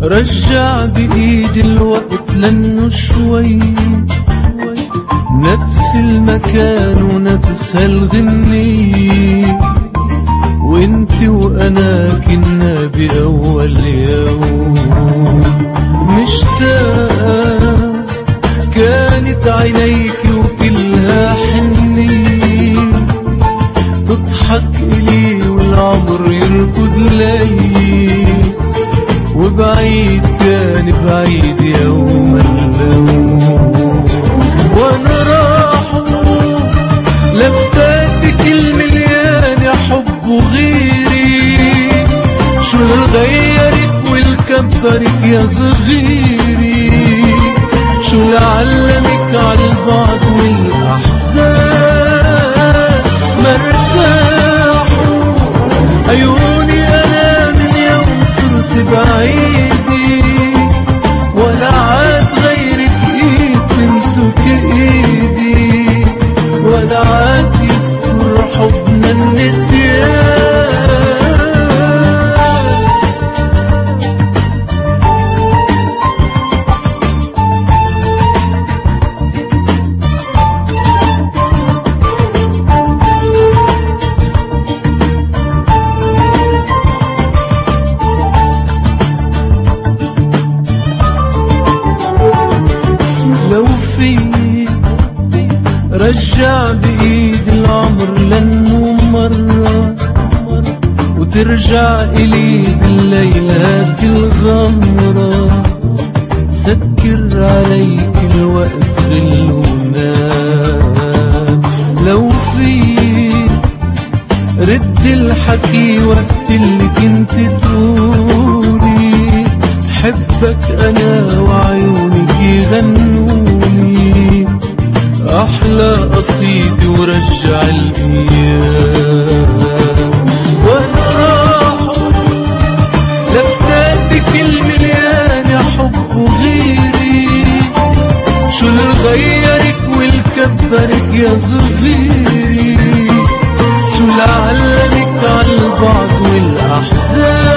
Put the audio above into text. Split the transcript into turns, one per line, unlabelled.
رجع بإيدي الوقت لأنه شوي نفس المكان ونفس هالغنية، وانت وانا كنا بأول يوم مشتاق، كانت عينيك وكلها حنية، تضحك إلي والعمر يركض لي، وبعيد كان بعيد يوم اللوم، وانا راح لفتاتك المليان يا حب وغيري، شو اللي غيرك والكبرك يا صغيري، شو اللي علمك عالبعد والاحزان، مرتاحوا عيوني انا من يوم صرت بعيدي، ولا عاد غيرك ايد تمسك ايدي، ولا عاد يذكر حبنا النسيان. لو في رجع بإيد العمر لأنه مرة، وترجع إلي بالليلات الغمرة، سكر عليك الوقت غلونات. لو في رد الحكي وقت اللي كنت تقولي، حبك أنا وعيونك يغنوني أحلى قصيدة ورجع الأيام، وأنا راح لفتاتك المليان يا حب وغيري، شو اللي غيرك والكبرك يا صغيري، شو اللي علمك عالبعد والأحزان،